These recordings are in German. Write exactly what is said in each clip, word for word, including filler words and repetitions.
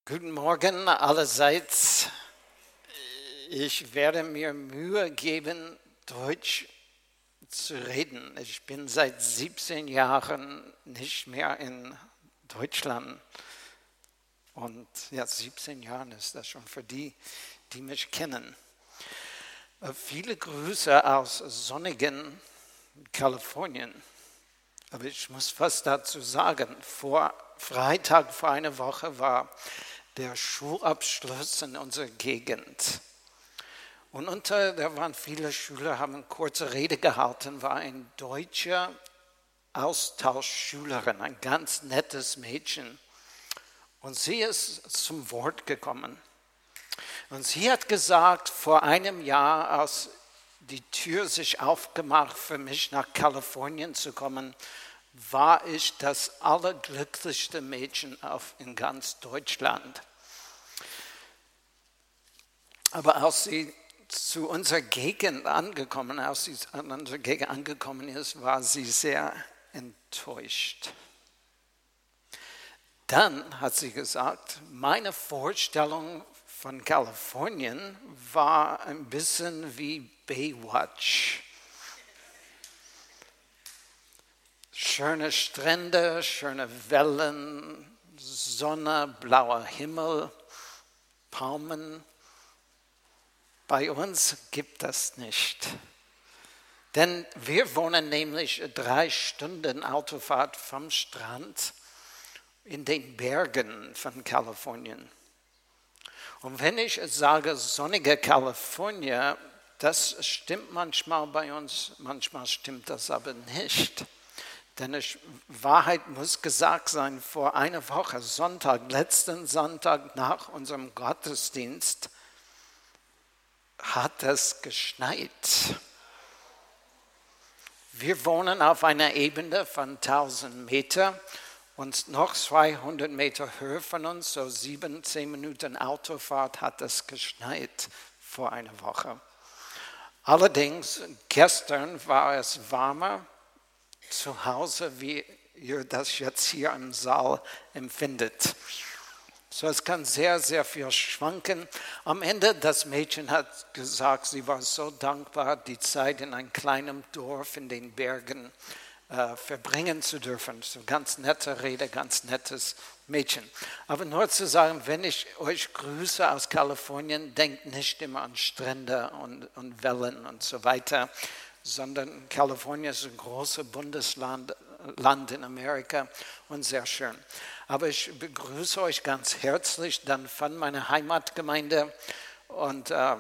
Guten Morgen allerseits. Ich werde mir Mühe geben, Deutsch zu reden. Ich bin seit siebzehn Jahren nicht mehr in Deutschland. Und ja, siebzehn Jahre ist das schon für die, die mich kennen. Viele Grüße aus sonnigen Kalifornien. Aber ich muss fast dazu sagen, vor Freitag vor einer Woche war der Schulabschluss in unserer Gegend. Und unter, da waren viele Schüler, haben eine kurze Rede gehalten, war ein deutscher Austauschschülerin, ein ganz nettes Mädchen. Und sie ist zum Wort gekommen. Und sie hat gesagt, vor einem Jahr, als die Tür sich aufgemacht für mich nach Kalifornien zu kommen, war ich das allerglücklichste Mädchen auf, in ganz Deutschland. Aber als sie zu unserer Gegend angekommen, als sie an unserer Gegend angekommen ist, war sie sehr enttäuscht. Dann hat sie gesagt, meine Vorstellung von Kalifornien war ein bisschen wie Baywatch. Schöne Strände, schöne Wellen, Sonne, blauer Himmel, Palmen. Bei uns gibt das nicht. Denn wir wohnen nämlich drei Stunden Autofahrt vom Strand in den Bergen von Kalifornien. Und wenn ich sage sonnige Kalifornien, das stimmt manchmal bei uns, manchmal stimmt das aber nicht. Denn es, Wahrheit muss gesagt sein, vor einer Woche, Sonntag, letzten Sonntag nach unserem Gottesdienst, hat es geschneit. Wir wohnen auf einer Ebene von tausend Meter und noch zweihundert Meter Höhe von uns, so sieben, zehn Minuten Autofahrt, hat es geschneit vor einer Woche. Allerdings, gestern war es warmer zu Hause, wie ihr das jetzt hier im Saal empfindet. So, es kann sehr, sehr viel schwanken. Am Ende, das Mädchen hat gesagt, sie war so dankbar, die Zeit in einem kleinen Dorf in den Bergen äh, verbringen zu dürfen. So ganz nette Rede, ganz nettes Mädchen. Aber nur zu sagen, wenn ich euch grüße aus Kalifornien, denkt nicht immer an Strände und, und Wellen und so weiter, sondern Kalifornien ist ein großes Bundesland Land in Amerika und sehr schön. Aber ich begrüße euch ganz herzlich dann von meiner Heimatgemeinde und äh,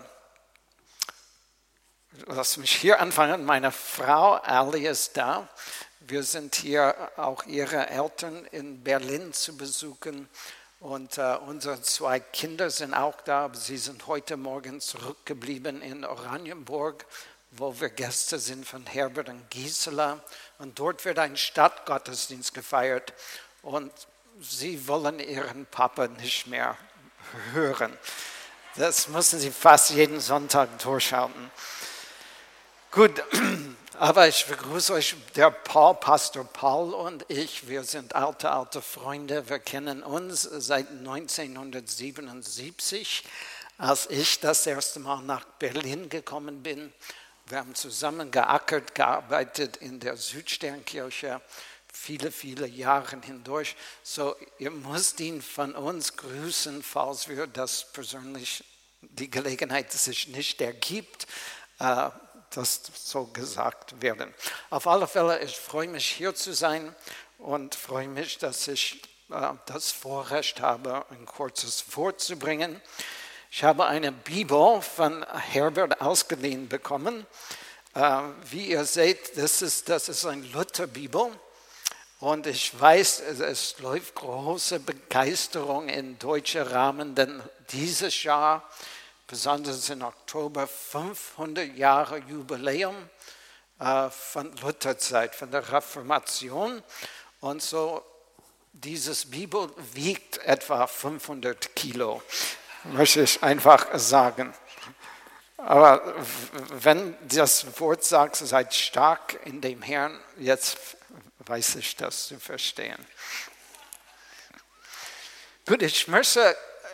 lasst mich hier anfangen. Meine Frau Ali ist da. Wir sind hier auch ihre Eltern in Berlin zu besuchen und äh, unsere zwei Kinder sind auch da. Sie sind heute Morgen zurückgeblieben in Oranienburg, wo wir Gäste sind von Herbert und Gisela. Und dort wird ein Stadtgottesdienst gefeiert. Und sie wollen ihren Papa nicht mehr hören. Das müssen sie fast jeden Sonntag durchhalten. Gut, aber ich begrüße euch, der Paul, Pastor Paul und ich. Wir sind alte, alte Freunde. Wir kennen uns seit neunzehnhundertsiebenundsiebzig, als ich das erste Mal nach Berlin gekommen bin. Wir haben zusammen geackert, gearbeitet in der Südsternkirche, viele, viele Jahre hindurch. So, ihr müsst ihn von uns grüßen, falls wir das persönlich, die Gelegenheit sich nicht ergibt, äh, das so gesagt werden. Auf alle Fälle, ich freue mich, hier zu sein und freue mich, dass ich äh, das Vorrecht habe, ein kurzes Wort zu bringen. Ich habe eine Bibel von Herbert ausgeliehen bekommen. Äh, wie ihr seht, das ist, das ist eine Lutherbibel. Und ich weiß, es, es läuft große Begeisterung in deutscher Rahmen, denn dieses Jahr, besonders im Oktober, fünfhundert Jahre Jubiläum äh, von Lutherzeit, von der Reformation. Und so, dieses Bibel wiegt etwa fünfhundert Kilo. Möchte ich einfach sagen. Aber wenn das Wort sagt, seid stark in dem Herrn, jetzt weiß ich das zu verstehen. Gut, ich möchte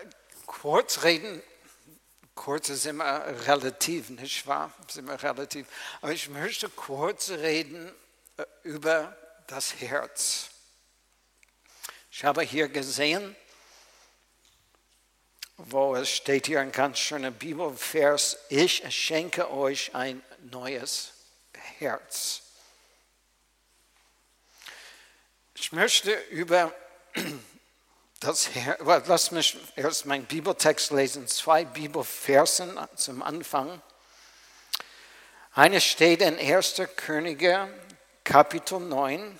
kurz reden. Kurz ist immer relativ, nicht wahr? Ist immer relativ. Aber ich möchte kurz reden über das Herz. Ich habe hier gesehen, wo es steht hier ein ganz schöner Bibelvers, ich schenke euch ein neues Herz. Ich möchte über das Herz, lass mich erst meinen Bibeltext lesen, zwei Bibelversen zum Anfang. Eine steht in erster Könige, Kapitel neun.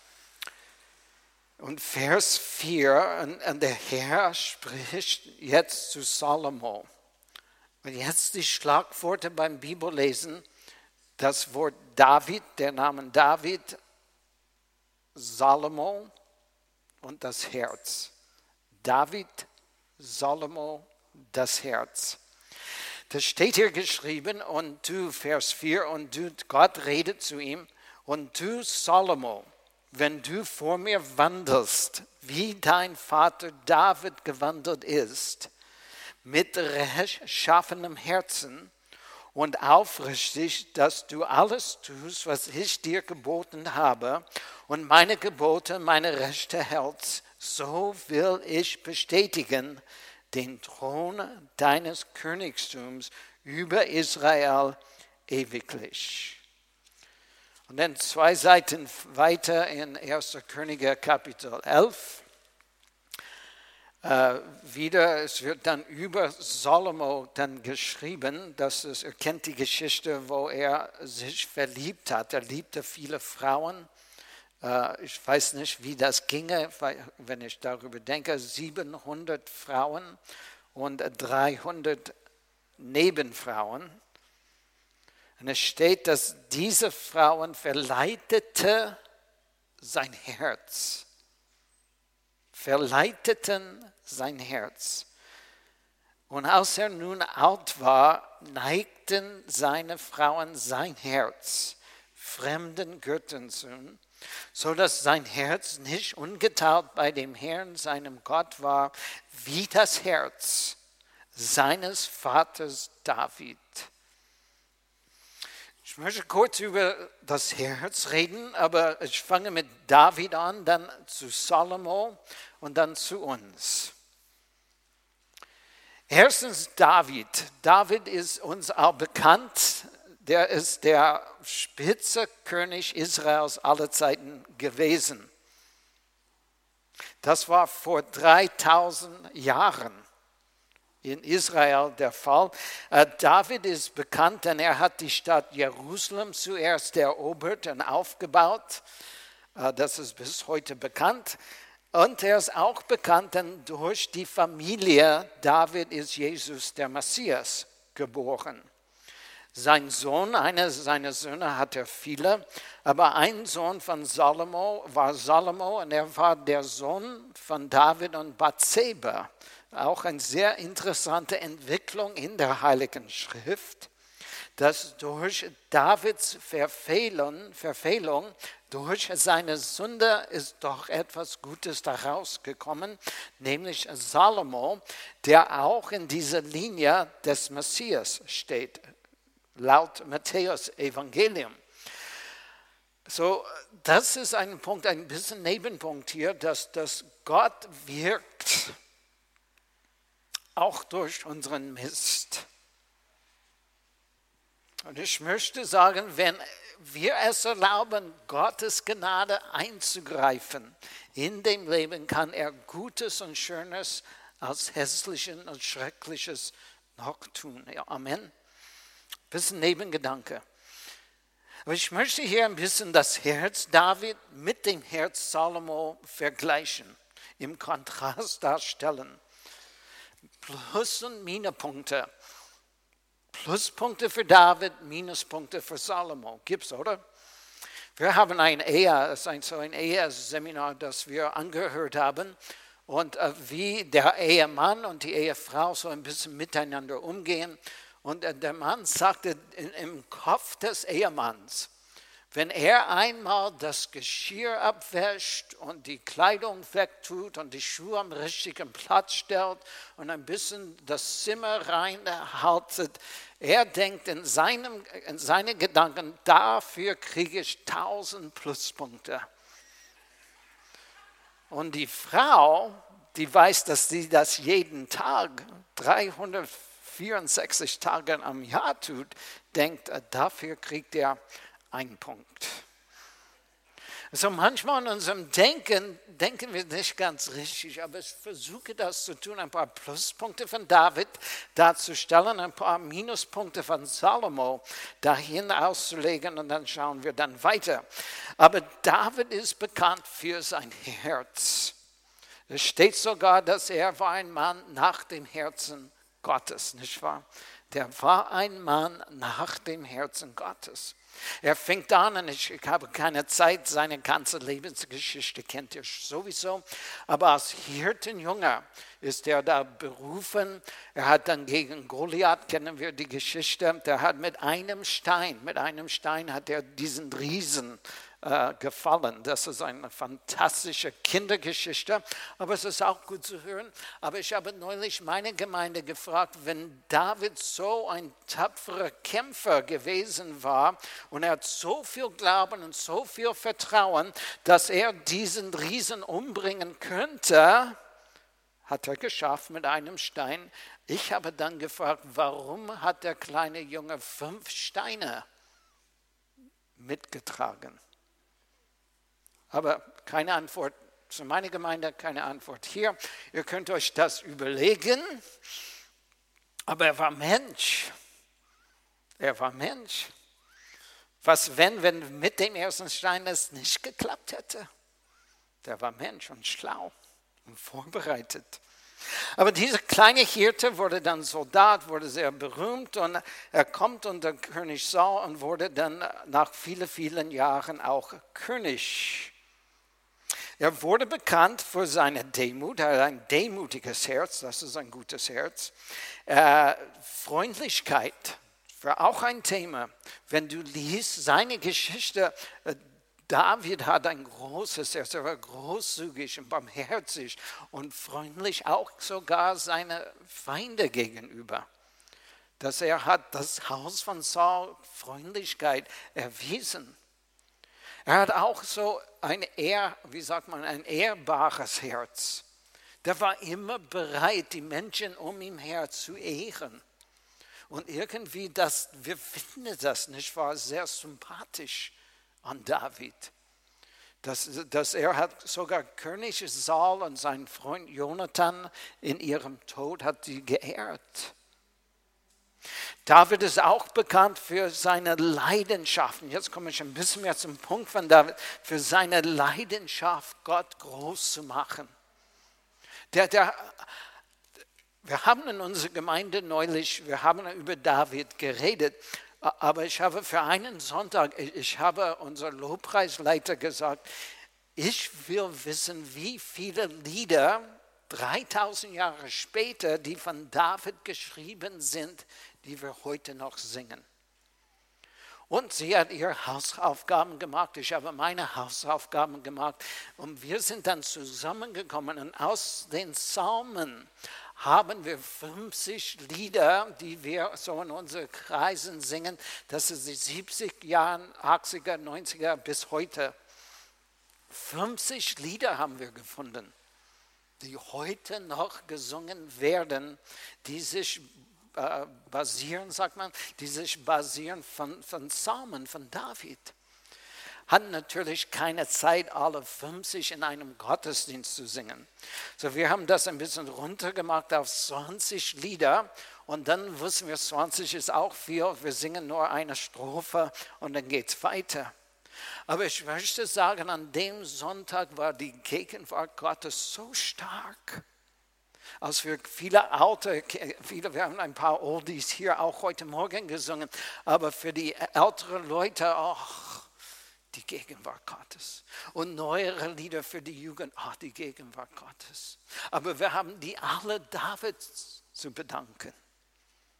Und Vers vier, und, und der Herr spricht jetzt zu Salomo. Und jetzt die Schlagworte beim Bibellesen, das Wort David, der Name David, Salomo und das Herz. David, Salomo, das Herz. Das steht hier geschrieben und du, Vers vier, und du, Gott redet zu ihm, und du, Salomo, wenn du vor mir wandelst, wie dein Vater David gewandelt ist, mit rechtschaffenem Herzen und aufrichtig, dass du alles tust, was ich dir geboten habe, und meine Gebote, meine Rechte hältst, so will ich bestätigen den Thron deines Königtums über Israel ewiglich. Und dann zwei Seiten weiter in erster Könige Kapitel elf. Äh, wieder, es wird dann über Salomo dann geschrieben, dass es, er kennt die Geschichte, wo er sich verliebt hat. Er liebte viele Frauen. Äh, ich weiß nicht, wie das ginge, wenn ich darüber denke. siebenhundert Frauen und dreihundert Nebenfrauen. Und es steht, dass diese Frauen verleitete sein Herz. Verleiteten sein Herz. Und als er nun alt war, neigten seine Frauen sein Herz fremden Göttern zu, so dass sein Herz nicht ungeteilt bei dem Herrn, seinem Gott war, wie das Herz seines Vaters David. Ich möchte kurz über das Herz reden, aber ich fange mit David an, dann zu Salomo und dann zu uns. Erstens David. David ist uns auch bekannt. Der ist der Spitzenkönig Israels aller Zeiten gewesen. Das war vor dreitausend Jahren in Israel der Fall. David ist bekannt, denn er hat die Stadt Jerusalem zuerst erobert und aufgebaut. Das ist bis heute bekannt. Und er ist auch bekannt, denn durch die Familie David ist Jesus der Messias geboren. Sein Sohn, einer seiner Söhne hat er viele, aber ein Sohn von Salomo war Salomo und er war der Sohn von David und Bathseba. Auch eine sehr interessante Entwicklung in der Heiligen Schrift, dass durch Davids Verfehlung, Verfehlung, durch seine Sünde ist doch etwas Gutes daraus gekommen, nämlich Salomo, der auch in dieser Linie des Messias steht, laut Matthäus Evangelium. So, das ist ein Punkt, ein bisschen Nebenpunkt hier, dass, dass Gott wirkt, auch durch unseren Mist. Und ich möchte sagen, wenn wir es erlauben, Gottes Gnade einzugreifen, in dem Leben kann er Gutes und Schönes als Hässliches und Schreckliches noch tun. Ja, Amen. Bisschen Nebengedanke. Aber ich möchte hier ein bisschen das Herz David mit dem Herz Salomo vergleichen, im Kontrast darstellen. Plus- und Minuspunkte. Pluspunkte für David, Minuspunkte für Salomo. Gibt's, oder? Wir haben ein Ehe, das ist ein, so ein Eheseminar, das wir angehört haben. Und äh, wie der Ehemann und die Ehefrau so ein bisschen miteinander umgehen. Und äh, der Mann sagte in, im Kopf des Ehemanns, Wenn er einmal das Geschirr abwäscht und die Kleidung wegtut und die Schuhe am richtigen Platz stellt und ein bisschen das Zimmer reinhaltet, er denkt in, seinem, in seinen Gedanken, dafür kriege ich tausend Pluspunkte. Und die Frau, die weiß, dass sie das jeden Tag, dreihundertvierundsechzig Tage am Jahr tut, denkt, dafür kriegt er einen Punkt. Also manchmal in unserem Denken, denken wir nicht ganz richtig, aber ich versuche das zu tun, ein paar Pluspunkte von David darzustellen, ein paar Minuspunkte von Salomo dahin auszulegen und dann schauen wir dann weiter. Aber David ist bekannt für sein Herz. Es steht sogar, dass er war ein Mann nach dem Herzen Gottes, nicht wahr? Der war ein Mann nach dem Herzen Gottes. Er fängt an, und ich, ich habe keine Zeit, seine ganze Lebensgeschichte kennt ihr sowieso, aber als Hirtenjünger ist er da berufen. Er hat dann gegen Goliath, kennen wir die Geschichte, der hat mit einem Stein, mit einem Stein hat er diesen Riesen äh, gefallen. Das ist eine fantastische Kindergeschichte, aber es ist auch gut zu hören. Aber ich habe neulich meine Gemeinde gefragt, wenn David so ein tapferer Kämpfer gewesen war und er hat so viel Glauben und so viel Vertrauen, dass er diesen Riesen umbringen könnte, hat er geschafft mit einem Stein. Ich habe dann gefragt, warum hat der kleine Junge fünf Steine mitgetragen? Aber keine Antwort zu meiner Gemeinde, keine Antwort hier. Ihr könnt euch das überlegen. Aber er war Mensch. Er war Mensch. Was wenn, wenn mit dem ersten Stein es nicht geklappt hätte? Der war Mensch und schlau und vorbereitet. Aber dieser kleine Hirte wurde dann Soldat, wurde sehr berühmt und er kommt unter König Saul und wurde dann nach vielen, vielen Jahren auch König. Er wurde bekannt für seine Demut, er hat ein demütiges Herz, das ist ein gutes Herz. Äh, Freundlichkeit war auch ein Thema. Wenn du liest seine Geschichte, äh, David hat ein großes Herz, er war großzügig und barmherzig und freundlich auch sogar seine Feinde gegenüber. Dass er hat das Haus von Saul Freundlichkeit erwiesen. Er hat auch so ein ehr, wie sagt man, ein ehrbares Herz. Der war immer bereit, die Menschen um ihn her zu ehren. Und irgendwie, das, wir finden das nicht, war sehr sympathisch an David. Dass, dass er hat sogar König Saul und sein Freund Jonathan in ihrem Tod hat sie geehrt. David ist auch bekannt für seine Leidenschaften. Jetzt komme ich ein bisschen mehr zum Punkt von David. Für seine Leidenschaft, Gott groß zu machen. Der, der, wir haben in unserer Gemeinde neulich, wir haben über David geredet, aber ich habe für einen Sonntag, ich habe unser Lobpreisleiter gesagt, ich will wissen, wie viele Lieder dreitausend Jahre später, die von David geschrieben sind, die wir heute noch singen. Und sie hat ihre Hausaufgaben gemacht, ich habe meine Hausaufgaben gemacht und wir sind dann zusammengekommen und aus den Psalmen haben wir fünfzig Lieder, die wir so in unseren Kreisen singen. Das ist die siebzig Jahren, achtziger, neunziger bis heute. fünfzig Lieder haben wir gefunden, die heute noch gesungen werden, die sich äh, basieren, sagt man, die sich basieren von, von Psalmen, von David. Hatten natürlich keine Zeit, alle fünfzig in einem Gottesdienst zu singen. So, wir haben das ein bisschen runtergemacht auf zwanzig Lieder und dann wussten wir, zwanzig ist auch viel, wir singen nur eine Strophe und dann geht es weiter. Aber ich möchte sagen, an dem Sonntag war die Gegenwart Gottes so stark. Als wir viele alte, viele, wir haben ein paar Oldies hier auch heute Morgen gesungen, aber für die älteren Leute, ach, die Gegenwart Gottes. Und neuere Lieder für die Jugend, ach, die Gegenwart Gottes. Aber wir haben die alle David zu bedanken.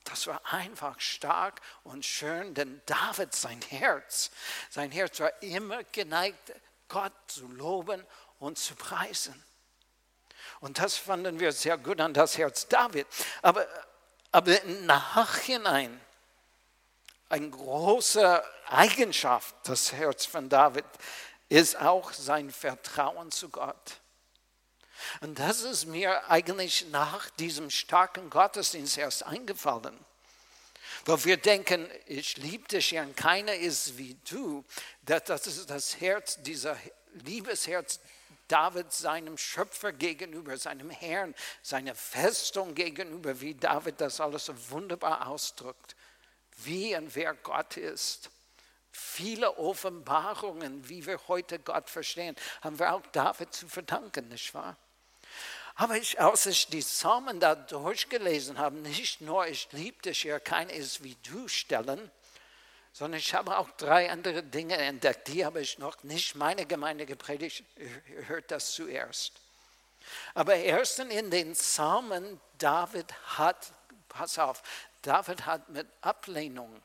Das war einfach stark und schön, denn David, sein Herz, sein Herz war immer geneigt, Gott zu loben und zu preisen. Und das fanden wir sehr gut an das Herz David. Aber, aber im Nachhinein, eine große Eigenschaft, das Herz von David, ist auch sein Vertrauen zu Gott. Und das ist mir eigentlich nach diesem starken Gottesdienst erst eingefallen. Weil wir denken, ich liebe dich ja und keiner ist wie du. Das ist das Herz, dieser Liebesherz David seinem Schöpfer gegenüber, seinem Herrn, seiner Festung gegenüber, wie David das alles so wunderbar ausdrückt. Wie und wer Gott ist. Viele Offenbarungen, wie wir heute Gott verstehen, haben wir auch David zu verdanken, nicht wahr? Aber ich, als ich die Psalmen da durchgelesen habe, nicht nur ich liebe dich, ja keiner ist wie du stellen, sondern ich habe auch drei andere Dinge entdeckt, die habe ich noch nicht meine Gemeinde gepredigt, ihr hört das zuerst. Aber erstens in den Psalmen, David hat, pass auf, David hat mit Ablehnung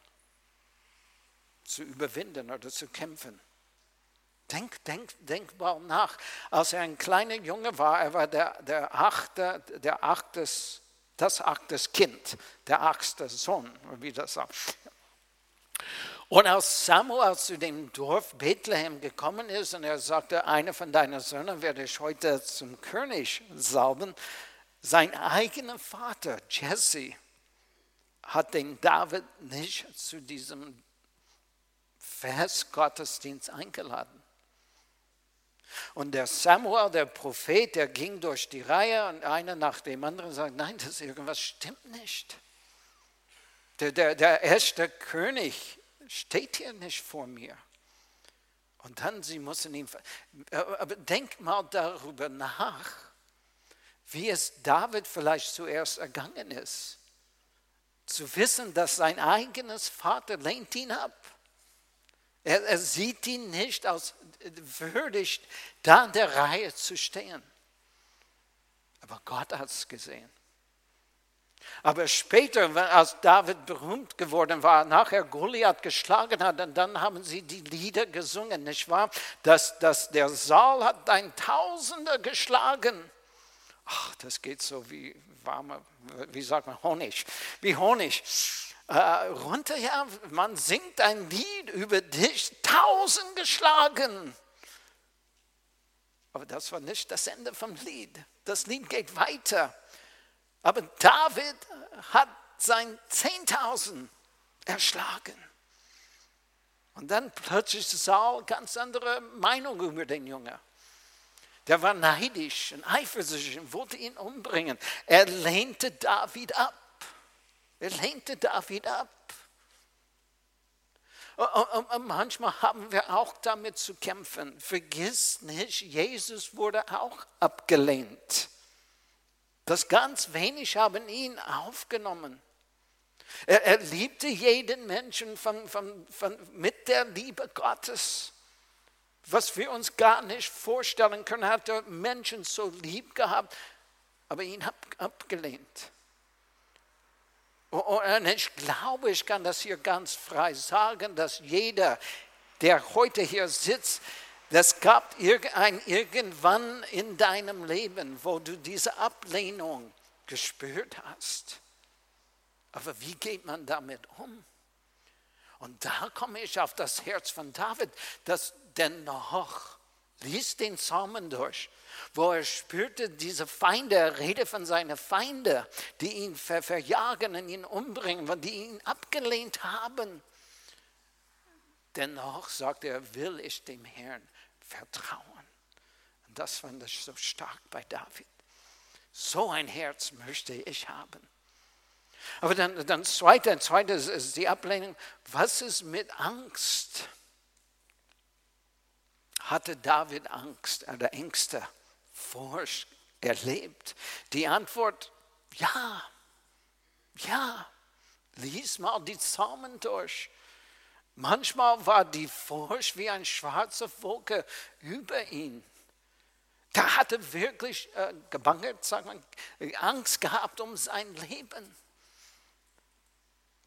zu überwinden oder zu kämpfen. Denk, denk, denk mal nach. Als er ein kleiner Junge war, er war der, der achte, der achtes, das achtes Kind, der achte Sohn, wie das sagt. Und als Samuel zu dem Dorf Bethlehem gekommen ist und er sagte, einer von deinen Söhnen werde ich heute zum König salben, sein eigener Vater, Jesse, hat den David nicht zu diesem Festgottesdienst eingeladen. Und der Samuel, der Prophet, der ging durch die Reihe und einer nach dem anderen sagt, nein, das irgendwas stimmt nicht. Der, der, der erste König steht hier nicht vor mir. Und dann, sie müssen ihn, aber denk mal darüber nach, wie es David vielleicht zuerst ergangen ist. Zu wissen, dass sein eigenes Vater lehnt ihn ab. Er, er sieht ihn nicht als würdig, da in der Reihe zu stehen. Aber Gott hat es gesehen. Aber später, als David berühmt geworden war, nachher Goliath geschlagen hat, und dann haben sie die Lieder gesungen, nicht wahr? Dass, dass der Saul hat ein Tausender geschlagen. Ach, das geht so wie warme, wie sagt man, Honig, wie Honig. Äh, runter, ja, man singt ein Lied über dich, tausend geschlagen. Aber das war nicht das Ende vom Lied. Das Lied geht weiter. Aber David hat sein zehntausend erschlagen. Und dann plötzlich Saul ganz andere Meinung über den Jungen. Der war neidisch und eifersüchtig und wollte ihn umbringen. Er lehnte David ab. Er lehnte David ab. Und, und manchmal haben wir auch damit zu kämpfen. Vergiss nicht, Jesus wurde auch abgelehnt. Das ganz wenig haben ihn aufgenommen. Er, er liebte jeden Menschen von, von, von, mit der Liebe Gottes. Was wir uns gar nicht vorstellen können, hat er Menschen so lieb gehabt, aber ihn ab, abgelehnt. Und ich glaube, ich kann das hier ganz frei sagen, dass jeder, der heute hier sitzt, das gab ein irgendwann in deinem Leben, wo du diese Ablehnung gespürt hast. Aber wie geht man damit um? Und da komme ich auf das Herz von David, das dennoch, lies den Psalmen durch, wo er spürte, diese Feinde, er redet von seinen Feinden, die ihn ver- verjagen und ihn umbringen, die ihn abgelehnt haben. Dennoch sagt er, will ich dem Herrn vertrauen. Und das fand ich so stark bei David. So ein Herz möchte ich haben. Aber dann, dann zweite, zweite ist die Ablehnung. Was ist mit Angst? Hatte David Angst oder Ängste vor erlebt? Die Antwort, ja, ja. Lies mal die Psalmen durch. Manchmal war die Furcht wie eine schwarze Wolke über ihn. Da hatte er wirklich äh, gebangert, sagt man, Angst gehabt um sein Leben.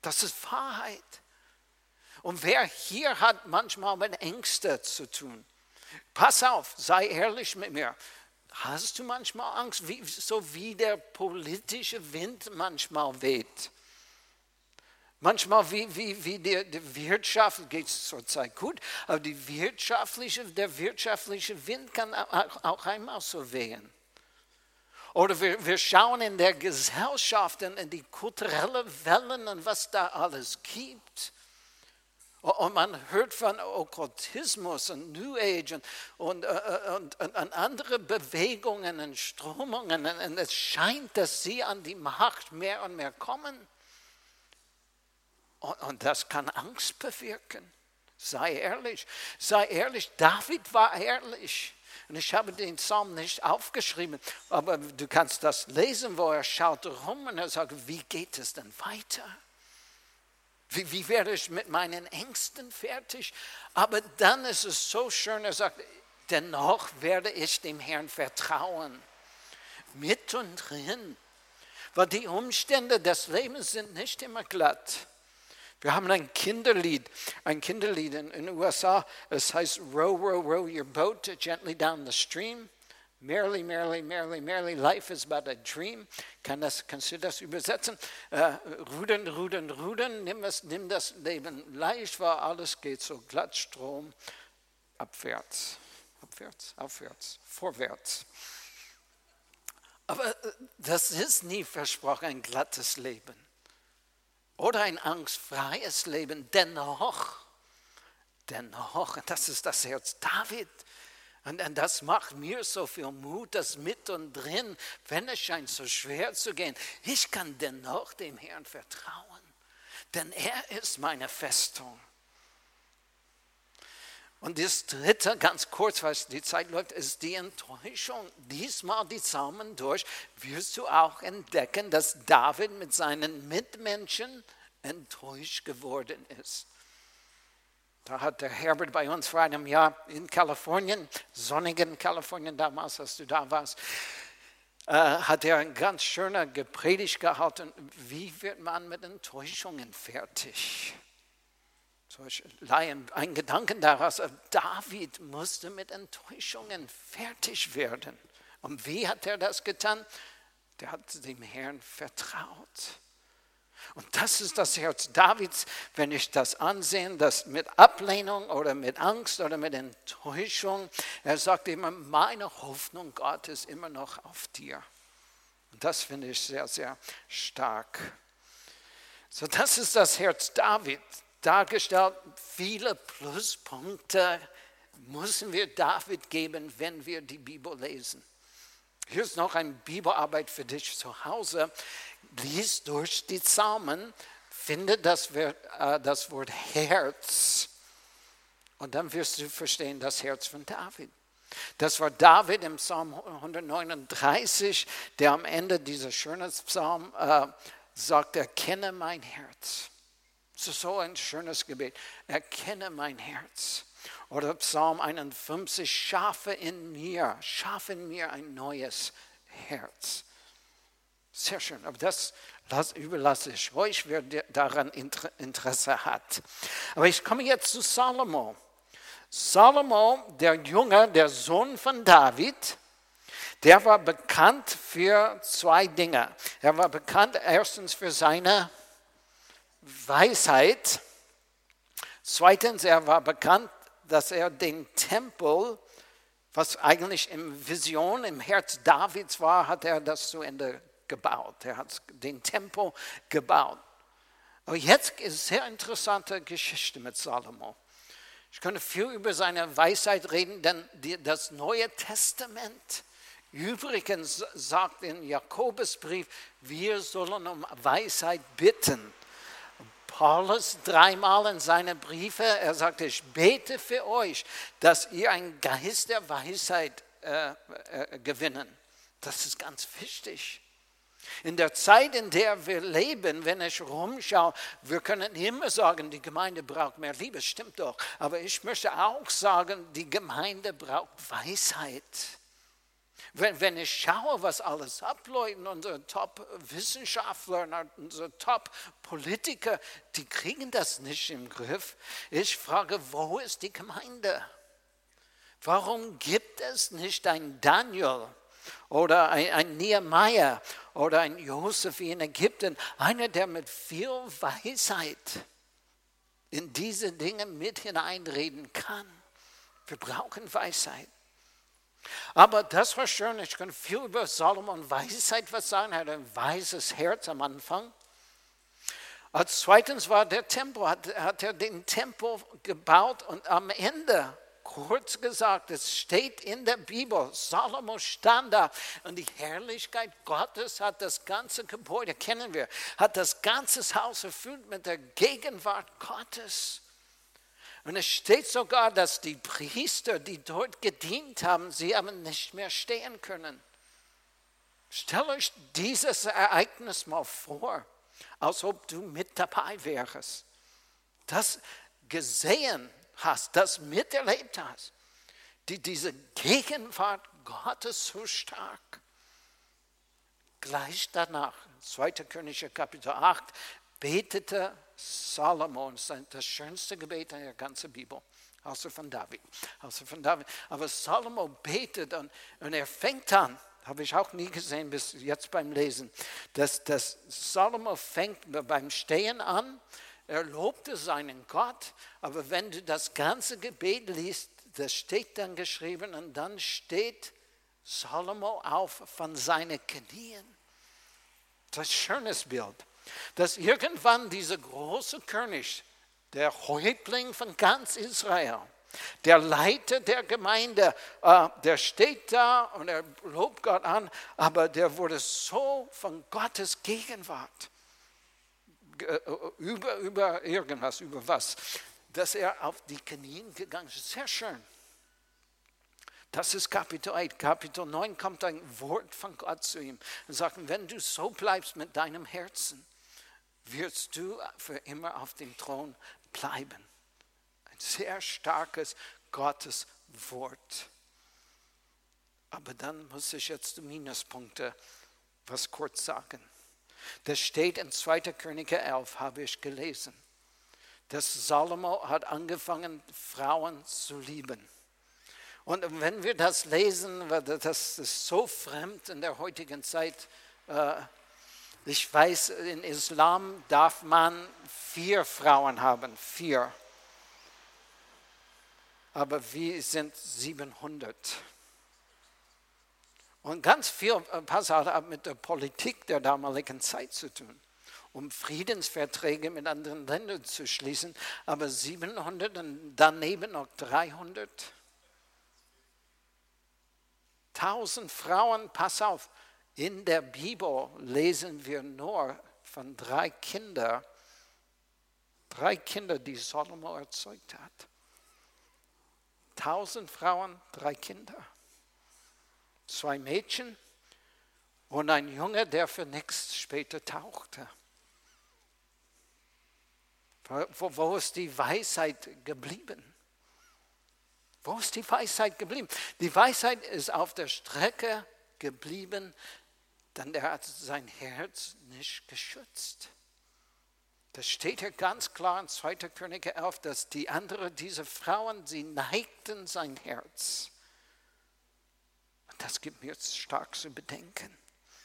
Das ist Wahrheit. Und wer hier hat manchmal mit Ängsten zu tun, pass auf, sei ehrlich mit mir. Hast du manchmal Angst, wie, so wie der politische Wind manchmal weht? Manchmal wie, wie, wie die, die Wirtschaft, geht es zurzeit gut, aber die wirtschaftliche, der wirtschaftliche Wind kann auch, auch einmal so wehen. Oder wir, wir schauen in der Gesellschaft und in die kulturellen Wellen und was da alles gibt. Und man hört von Okkultismus und New Age und, und, und, und, und andere Bewegungen und Strömungen. Und es scheint, dass sie an die Macht mehr und mehr kommen. Und, und das kann Angst bewirken. Sei ehrlich, sei ehrlich. David war ehrlich. Und ich habe den Psalm nicht aufgeschrieben, aber du kannst das lesen, wo er schaut rum und er sagt, wie geht es denn weiter? Wie, wie werde ich mit meinen Ängsten fertig? Aber dann ist es so schön, er sagt, dennoch werde ich dem Herrn vertrauen. Mittendrin. Weil die Umstände des Lebens sind nicht immer glatt. Wir haben ein Kinderlied, ein Kinderlied in den U S A, es heißt Row, row, row your boat gently down the stream. Merrily, merrily, merrily, merrily, life is but a dream. Kann das, kannst du das übersetzen? Äh, rudern, rudern, rudern, nimm, es, nimm das Leben leicht, weil alles geht so glatt, Strom, abwärts, abwärts, aufwärts, vorwärts. Aber das ist nie versprochen, ein glattes Leben. Oder ein angstfreies Leben, dennoch, dennoch, das ist das Herz David. Und, und das macht mir so viel Mut, dass mittendrin, wenn es scheint so schwer zu gehen, ich kann dennoch dem Herrn vertrauen. Denn er ist meine Festung. Und das Dritte, ganz kurz, weil die Zeit läuft, ist die Enttäuschung. Diesmal die Psalmen durch, wirst du auch entdecken, dass David mit seinen Mitmenschen enttäuscht geworden ist. Da hat der Herbert bei uns vor einem Jahr in Kalifornien, sonnigen Kalifornien damals, als du da warst, äh, hat er ein ganz schöner Predigt gehalten. Wie wird man mit Enttäuschungen fertig? So, ich leihe einen Gedanken daraus, David musste mit Enttäuschungen fertig werden. Und wie hat er das getan? Der hat dem Herrn vertraut. Und das ist das Herz Davids, wenn ich das ansehe, das mit Ablehnung oder mit Angst oder mit Enttäuschung, er sagt immer, meine Hoffnung, Gott, ist immer noch auf dir. Und das finde ich sehr, sehr stark. So, das ist das Herz David. Dargestellt, viele Pluspunkte müssen wir David geben, wenn wir die Bibel lesen. Hier ist noch eine Bibelarbeit für dich zu Hause. Lies durch die Psalmen, finde das, das Wort Herz und dann wirst du verstehen, das Herz von David. Das war David im Psalm hundertneununddreißig, der am Ende dieser schönen Psalm äh, sagt, erkenne mein Herz. Das ist so ein schönes Gebet. Erkenne mein Herz. Oder Psalm einundfünfzig, schaffe in mir, schaffe in mir ein neues Herz. Sehr schön, aber das überlasse ich euch, wer daran Interesse hat. Aber ich komme jetzt zu Salomo. Salomo, der Junge, der Sohn von David, der war bekannt für zwei Dinge. Er war bekannt erstens für seine Weisheit. Zweitens, er war bekannt, dass er den Tempel, was eigentlich in Vision im Herz Davids war, hat er das zu Ende gebaut. Er hat den Tempel gebaut. Aber jetzt ist eine sehr interessante Geschichte mit Salomo. Ich könnte viel über seine Weisheit reden, denn die, das Neue Testament übrigens sagt in Jakobusbrief, wir sollen um Weisheit bitten. Paulus dreimal in seinen Briefen, er sagt, ich bete für euch, dass ihr einen Geist der Weisheit äh, äh, gewinnen. Das ist ganz wichtig. In der Zeit, in der wir leben, wenn ich rumschaue, wir können immer sagen, die Gemeinde braucht mehr Liebe, stimmt doch. Aber ich möchte auch sagen, die Gemeinde braucht Weisheit. Wenn, wenn ich schaue, was alles abläuft, unsere Top-Wissenschaftler, unsere Top-Politiker, die kriegen das nicht im Griff. Ich frage, wo ist die Gemeinde? Warum gibt es nicht einen Daniel oder ein, ein Nehemiah oder ein Josef wie in Ägypten, einer, der mit viel Weisheit in diese Dinge mit hineinreden kann? Wir brauchen Weisheit. Aber das war schön, ich kann viel über Salomon Weisheit was sagen, er hat ein weises Herz am Anfang. Als zweitens war der Tempel, hat, hat er den Tempel gebaut und am Ende, kurz gesagt, es steht in der Bibel, Salomo stand da und die Herrlichkeit Gottes hat das ganze Gebäude, kennen wir, hat das ganze Haus erfüllt mit der Gegenwart Gottes. Und es steht sogar, dass die Priester, die dort gedient haben, sie haben nicht mehr stehen können. Stellt euch dieses Ereignis mal vor, als ob du mit dabei wärst. Das gesehen hast, das miterlebt hast. Die, diese Gegenwart Gottes so stark. Gleich danach, zweiter Könige Kapitel acht, betete Salomo, das ist das schönste Gebet in der ganzen Bibel, außer von David. Außer von David. Aber Salomo betet und, und er fängt an, habe ich auch nie gesehen bis jetzt beim Lesen, dass, dass Salomo fängt beim Stehen an, er lobte seinen Gott, aber wenn du das ganze Gebet liest, das steht dann geschrieben und dann steht Salomo auf von seinen Knien. Das ist ein schönes Bild. Dass irgendwann dieser große König, der Häuptling von ganz Israel, der Leiter der Gemeinde, äh, der steht da und er lobt Gott an, aber der wurde so von Gottes Gegenwart äh, über, über irgendwas, über was, dass er auf die Knien gegangen ist. Sehr schön. Das ist Kapitel acht. Kapitel neun kommt ein Wort von Gott zu ihm und sagt, wenn du so bleibst mit deinem Herzen, wirst du für immer auf dem Thron bleiben. Ein sehr starkes Gotteswort. Aber dann muss ich jetzt die Minuspunkte was kurz sagen. Das steht in zweiter Könige elf, habe ich gelesen, dass Salomo hat angefangen, Frauen zu lieben. Und wenn wir das lesen, das ist so fremd in der heutigen Zeit. Ich weiß, in Islam darf man vier Frauen haben, vier. Aber wir sind siebenhundert. Und ganz viel Passagen haben mit der Politik der damaligen Zeit zu tun, um Friedensverträge mit anderen Ländern zu schließen. Aber siebenhundert und daneben noch dreihundert. Tausend Frauen, pass auf, in der Bibel lesen wir nur von drei Kindern, drei Kinder, die Salomo erzeugt hat. Tausend Frauen, drei Kinder. Zwei Mädchen und ein Junge, der für nichts später tauchte. Wo, wo ist die Weisheit geblieben? Wo ist die Weisheit geblieben? Die Weisheit ist auf der Strecke geblieben, denn er hat sein Herz nicht geschützt. Das steht hier ganz klar in zweiter Könige elf, dass die anderen, diese Frauen, sie neigten sein Herz. Und das gibt mir jetzt stark zu bedenken.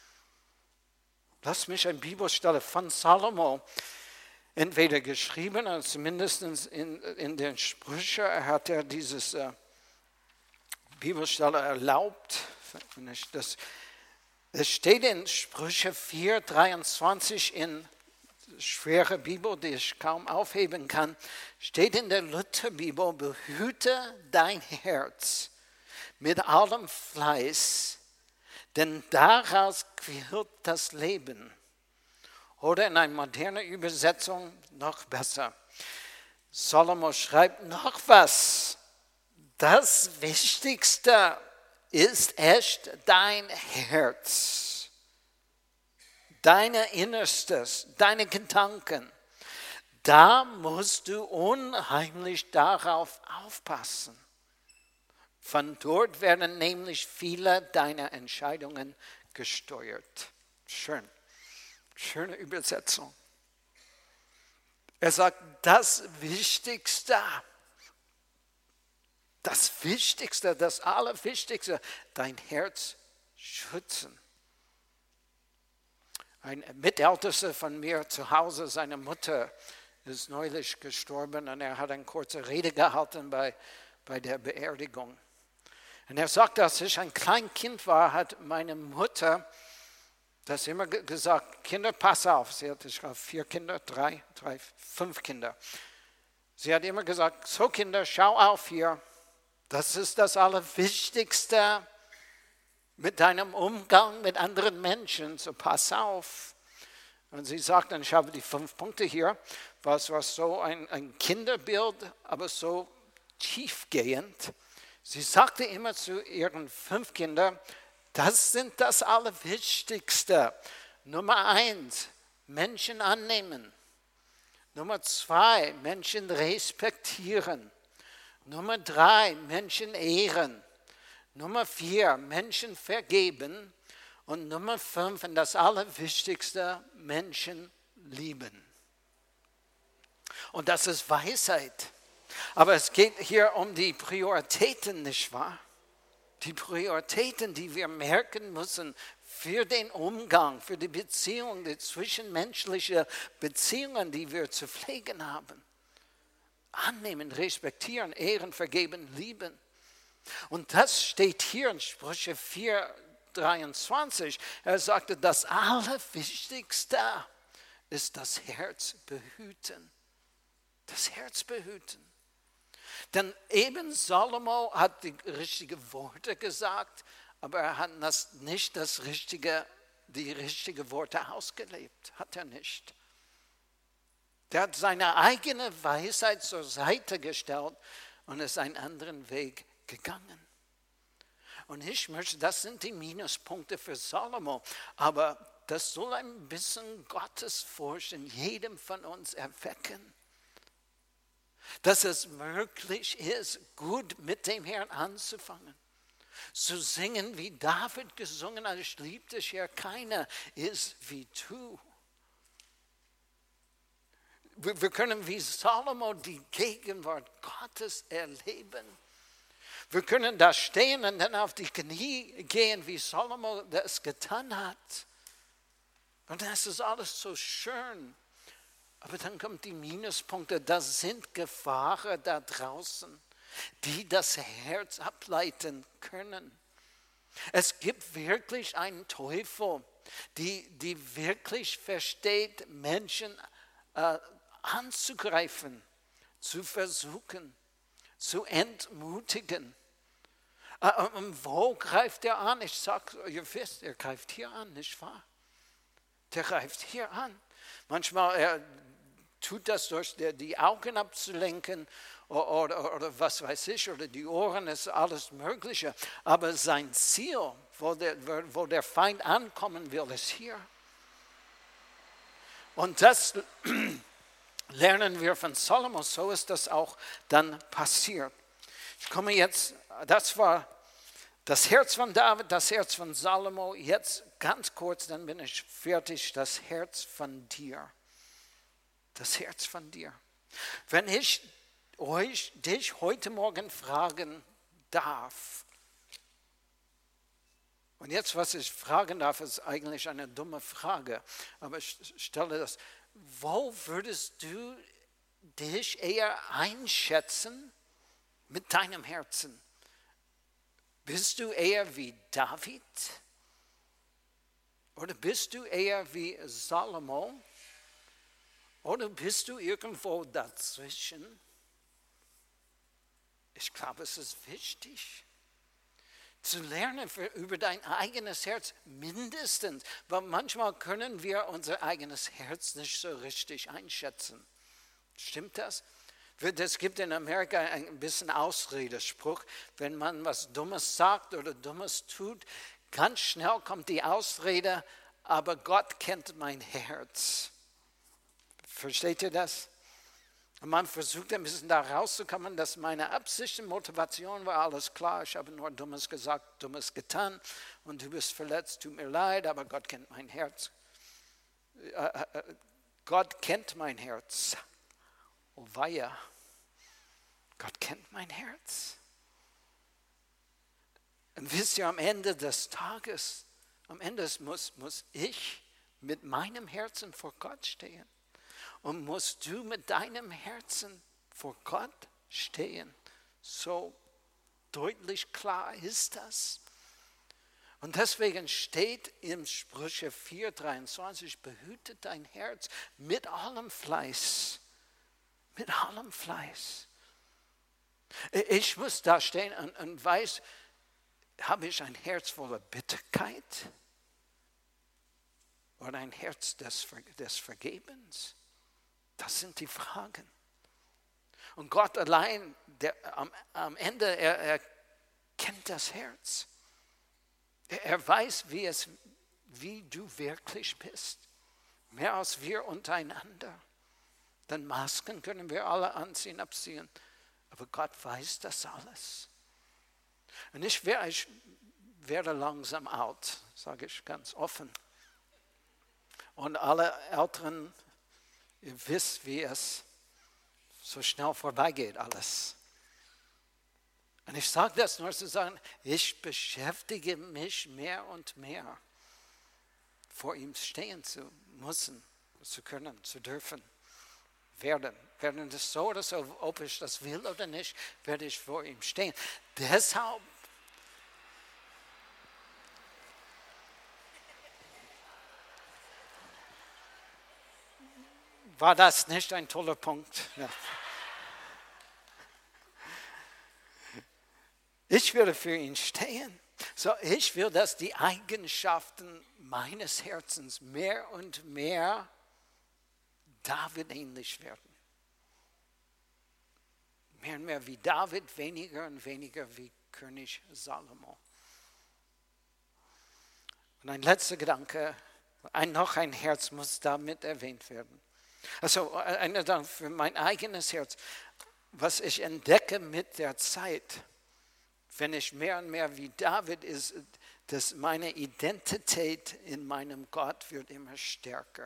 Lass mich eine Bibelstelle von Salomo, entweder geschrieben oder zumindest in, in den Sprüchen, er hat ja dieses äh, Bibelstelle erlaubt. Das, es steht in Sprüche vier, dreiundzwanzig in schwere Bibel, die ich kaum aufheben kann, steht in der Lutherbibel, behüte dein Herz mit allem Fleiß, denn daraus quillt das Leben. Oder in einer modernen Übersetzung noch besser. Salomo schreibt noch was. Das Wichtigste ist echt dein Herz. Deine Innerstes, deine Gedanken. Da musst du unheimlich darauf aufpassen. Von dort werden nämlich viele deiner Entscheidungen gesteuert. Schön. Schöne Übersetzung. Er sagt, das Wichtigste, das Wichtigste, das Allerwichtigste, dein Herz schützen. Ein Mitältester von mir zu Hause, seine Mutter, ist neulich gestorben und er hat eine kurze Rede gehalten bei, bei der Beerdigung. Und er sagt, als ich ein Kleinkind war, hat meine Mutter das immer gesagt, Kinder, pass auf. Sie hatte, ich glaube, vier Kinder, drei, drei, fünf Kinder. Sie hat immer gesagt, so Kinder, schau auf hier. Das ist das Allerwichtigste mit deinem Umgang mit anderen Menschen, so pass auf. Und sie sagt dann, ich habe die fünf Punkte hier, was war so ein, ein Kinderbild, aber so tiefgehend. Sie sagte immer zu ihren fünf Kindern, das sind das Allerwichtigste. Nummer eins, Menschen annehmen. Nummer zwei, Menschen respektieren. Nummer drei, Menschen ehren. Nummer vier, Menschen vergeben. Und Nummer fünf, und das Allerwichtigste, Menschen lieben. Und das ist Weisheit. Aber es geht hier um die Prioritäten, nicht wahr? Die Prioritäten, die wir merken müssen für den Umgang, für die Beziehung, die zwischenmenschlichen Beziehungen, die wir zu pflegen haben. Annehmen, respektieren, ehren, vergeben, lieben. Und das steht hier in Sprüche vier, dreiundzwanzig. Er sagte, das Allerwichtigste ist das Herz behüten. Das Herz behüten. Denn eben Salomo hat die richtigen Worte gesagt, aber er hat das nicht das richtige, die richtigen Worte ausgelebt. Hat er nicht. Der hat seine eigene Weisheit zur Seite gestellt und ist einen anderen Weg gegangen. Und ich möchte, das sind die Minuspunkte für Salomo, aber das soll ein bisschen Gottesfurcht in jedem von uns erwecken. Dass es möglich ist, gut mit dem Herrn anzufangen. Zu singen, wie David gesungen hat, ich liebe dich ja, keiner ist wie du. Wir können wie Salomo die Gegenwart Gottes erleben. Wir können da stehen und dann auf die Knie gehen, wie Salomo das getan hat. Und das ist alles so schön. Aber dann kommen die Minuspunkte, das sind Gefahren da draußen, die das Herz ableiten können. Es gibt wirklich einen Teufel, die, die wirklich versteht, Menschen äh, anzugreifen, zu versuchen, zu entmutigen. Äh, und wo greift er an? Ich sage, ihr wisst, er greift hier an, nicht wahr? Der greift hier an. Manchmal er tut das durch die Augen abzulenken oder, oder, oder was weiß ich, oder die Ohren, ist alles Mögliche. Aber sein Ziel, wo der, wo der Feind ankommen will, ist hier. Und das lernen wir von Salomo, so ist das auch dann passiert. Ich komme jetzt, das war das Herz von David, das Herz von Salomo, jetzt ganz kurz, dann bin ich fertig, das Herz von dir. Das Herz von dir. Wenn ich euch, dich heute Morgen fragen darf, und jetzt, was ich fragen darf, ist eigentlich eine dumme Frage, aber ich stelle das, wo würdest du dich eher einschätzen mit deinem Herzen? Bist du eher wie David? Oder bist du eher wie Salomo? Oder bist du irgendwo dazwischen? Ich glaube, es ist wichtig, zu lernen für, über dein eigenes Herz mindestens. Weil manchmal können wir unser eigenes Herz nicht so richtig einschätzen. Stimmt das? Es gibt in Amerika ein bisschen Ausredespruch. Wenn man was Dummes sagt oder Dummes tut, ganz schnell kommt die Ausrede, aber Gott kennt mein Herz. Versteht ihr das? Und man versucht ein bisschen da rauszukommen, dass meine Absicht und Motivation war alles klar. Ich habe nur Dummes gesagt, Dummes getan und du bist verletzt, tut mir leid, aber Gott kennt mein Herz. Gott kennt mein Herz. Oh weia, Gott kennt mein Herz. Und wisst ihr, am Ende des Tages, am Ende muss, muss ich mit meinem Herzen vor Gott stehen. Und musst du mit deinem Herzen vor Gott stehen. So deutlich klar ist das. Und deswegen steht im Sprüche vier dreiundzwanzig, behüte dein Herz mit allem Fleiß. Mit allem Fleiß. Ich muss da stehen und, und weiß, habe ich ein Herz voller Bitterkeit? Oder ein Herz des, des Vergebens? Das sind die Fragen. Und Gott allein, der, am, am Ende, er, er kennt das Herz. Er, er weiß, wie, es, wie du wirklich bist. Mehr als wir untereinander. Denn Masken können wir alle anziehen, abziehen. Aber Gott weiß das alles. Und ich, wär, ich werde langsam alt, sage ich ganz offen. Und alle Älteren, ihr wisst, wie es so schnell vorbeigeht alles. Und ich sage das nur zu sagen, ich beschäftige mich mehr und mehr, vor ihm stehen zu müssen, zu können, zu dürfen, werden. Werden das so oder so, ob ich das will oder nicht, werde ich vor ihm stehen. Deshalb war das nicht ein toller Punkt? Ja. Ich würde für ihn stehen. So, ich will, dass die Eigenschaften meines Herzens mehr und mehr David ähnlich werden. Mehr und mehr wie David, weniger und weniger wie König Salomo. Und ein letzter Gedanke, ein, noch ein Herz muss damit erwähnt werden. Also eine Dank für mein eigenes Herz, was ich entdecke mit der Zeit, wenn ich mehr und mehr wie David ist, dass meine Identität in meinem Gott wird immer stärker.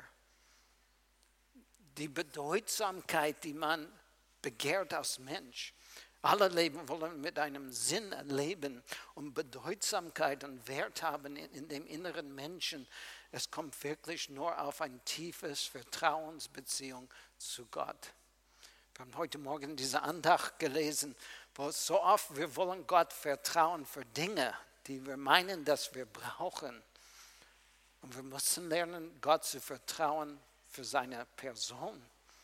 Die Bedeutsamkeit, die man begehrt als Mensch. Alle Leben wollen mit einem Sinn leben und Bedeutsamkeit und Wert haben in, in dem inneren Menschen. Es kommt wirklich nur auf ein tiefes Vertrauensbeziehung zu Gott. Wir haben heute Morgen diese Andacht gelesen, wo so oft wir wollen Gott vertrauen für Dinge, die wir meinen, dass wir brauchen. Und wir müssen lernen, Gott zu vertrauen für seine Person.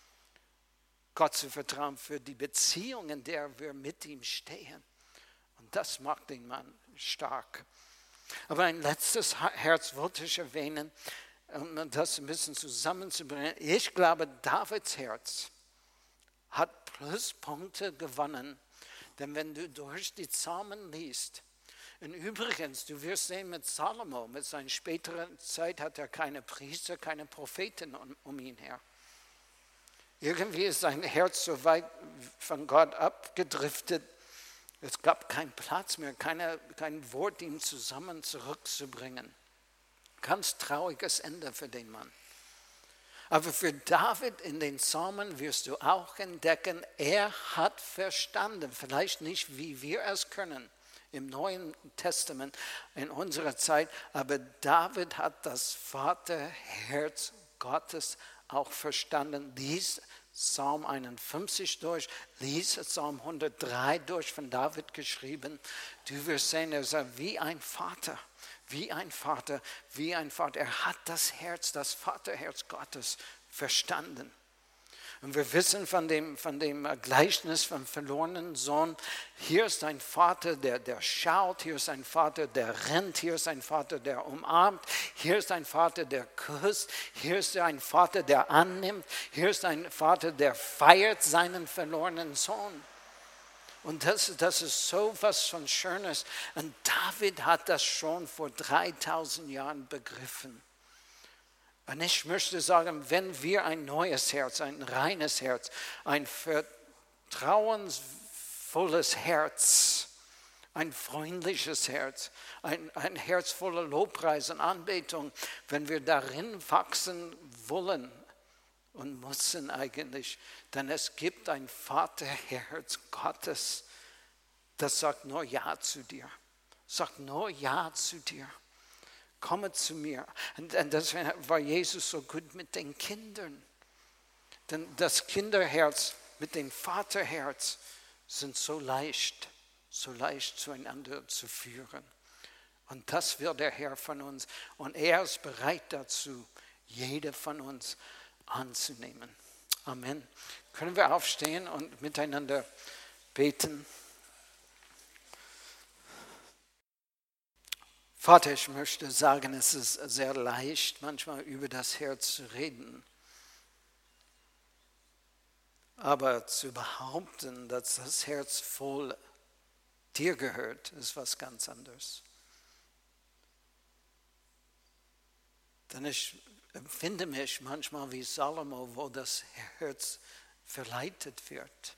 Gott zu vertrauen für die Beziehung, in der wir mit ihm stehen. Und das macht den Mann stark. Aber ein letztes Herz wollte ich erwähnen, um das ein bisschen zusammenzubringen. Ich glaube, Davids Herz hat Pluspunkte gewonnen, denn wenn du durch die Psalmen liest, und übrigens, du wirst sehen mit Salomo, mit seiner späteren Zeit hat er keine Priester, keine Propheten um, um ihn her. Irgendwie ist sein Herz so weit von Gott abgedriftet, es gab keinen Platz mehr, keine, kein Wort, ihm zusammen zurückzubringen. Ganz trauriges Ende für den Mann. Aber für David in den Psalmen wirst du auch entdecken, er hat verstanden, vielleicht nicht wie wir es können im Neuen Testament in unserer Zeit, aber David hat das Vaterherz Gottes auch verstanden. Lies Psalm einundfünfzig durch, lies Psalm hundertdrei durch, von David geschrieben. Du wirst sehen, er sagt, wie ein Vater, wie ein Vater, wie ein Vater. Er hat das Herz, das Vaterherz Gottes verstanden. Und wir wissen von dem, von dem Gleichnis vom verlorenen Sohn, hier ist ein Vater, der, der schaut, hier ist ein Vater, der rennt, hier ist ein Vater, der umarmt, hier ist ein Vater, der küsst, hier ist ein Vater, der annimmt, hier ist ein Vater, der feiert seinen verlorenen Sohn. Und das, das ist so was von Schönes. Und David hat das schon vor dreitausend Jahren begriffen. Und ich möchte sagen, wenn wir ein neues Herz, ein reines Herz, ein vertrauensvolles Herz, ein freundliches Herz, ein, ein Herz voller Lobpreis und Anbetung, wenn wir darin wachsen wollen und müssen eigentlich, denn es gibt ein Vaterherz Gottes, das sagt nur Ja zu dir, sagt nur Ja zu dir. Komme zu mir. Und, und das war Jesus so gut mit den Kindern. Denn das Kinderherz mit dem Vaterherz sind so leicht, so leicht zueinander zu führen. Und das will der Herr von uns. Und er ist bereit dazu, jede von uns anzunehmen. Amen. Können wir aufstehen und miteinander beten? Vater, ich möchte sagen, es ist sehr leicht, manchmal über das Herz zu reden. Aber zu behaupten, dass das Herz voll dir gehört, ist was ganz anderes. Denn ich empfinde mich manchmal wie Salomo, wo das Herz verleitet wird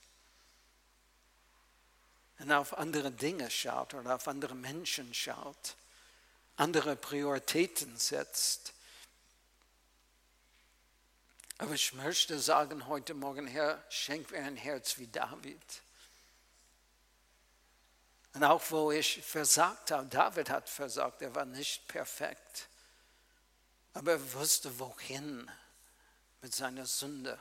und auf andere Dinge schaut oder auf andere Menschen schaut, andere Prioritäten setzt. Aber ich möchte sagen heute Morgen, Herr, schenk mir ein Herz wie David. Und auch wo ich versagt habe, David hat versagt, er war nicht perfekt. Aber er wusste, wohin mit seiner Sünde.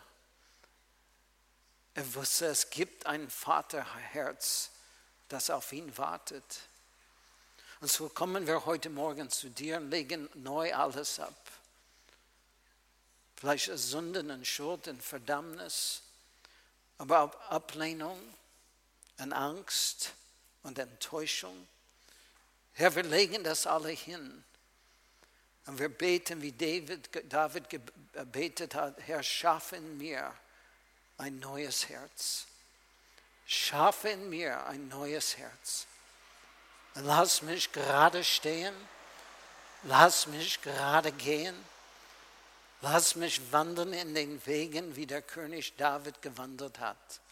Er wusste, es gibt ein Vaterherz, das auf ihn wartet. Und so kommen wir heute Morgen zu dir und legen neu alles ab. Vielleicht Sünden und Schuld und Verdammnis, aber auch Ablehnung und Angst und Enttäuschung. Herr, wir legen das alle hin. Und wir beten, wie David, David gebetet hat, Herr, schaffe in mir ein neues Herz. Schaffe in mir ein neues Herz. Lass mich gerade stehen, lass mich gerade gehen, lass mich wandern in den Wegen, wie der König David gewandert hat.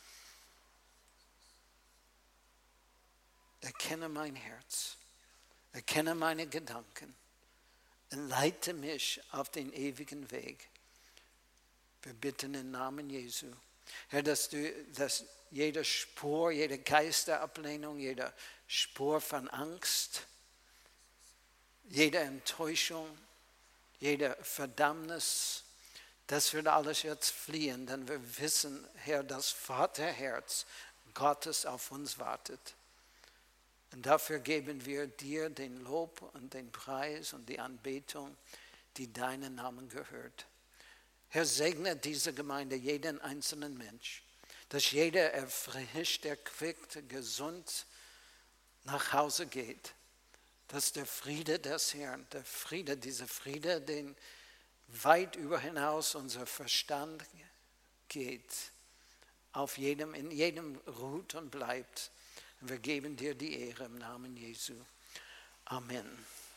Erkenne mein Herz, erkenne meine Gedanken und leite mich auf den ewigen Weg. Wir bitten im Namen Jesu, Herr, dass du, dass jede Spur, jede Geisterablehnung, jede Spur von Angst, jede Enttäuschung, jede Verdammnis, das wird alles jetzt fliehen, denn wir wissen, Herr, das Vaterherz Gottes auf uns wartet. Und dafür geben wir dir den Lob und den Preis und die Anbetung, die deinem Namen gehört. Herr, segne diese Gemeinde, jeden einzelnen Mensch, dass jeder erfrischt, erquickt, gesund nach Hause geht. Dass der Friede des Herrn, der Friede, dieser Friede, den weit über hinaus unser Verstand geht, auf jedem, in jedem ruht und bleibt. Und wir geben dir die Ehre im Namen Jesu. Amen.